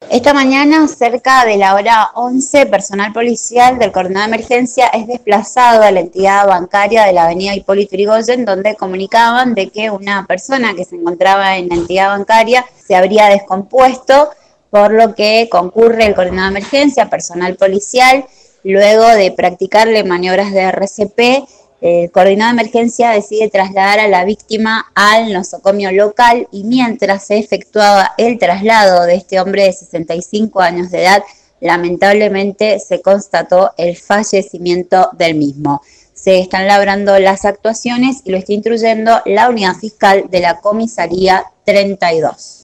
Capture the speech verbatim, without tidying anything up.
Esta mañana, cerca de la hora once, personal policial del coordinador de emergencia es desplazado a la entidad bancaria de la avenida Hipólito Yrigoyen, donde comunicaban de que una persona que se encontraba en la entidad bancaria se habría descompuesto, por lo que concurre el coordinador de emergencia, personal policial, luego de practicarle maniobras de R C P. El coordinador de emergencia decide trasladar a la víctima al nosocomio local y mientras se efectuaba el traslado de este hombre de sesenta y cinco años de edad, lamentablemente se constató el fallecimiento del mismo. Se están labrando las actuaciones y lo está instruyendo la unidad fiscal de la comisaría treinta y dos.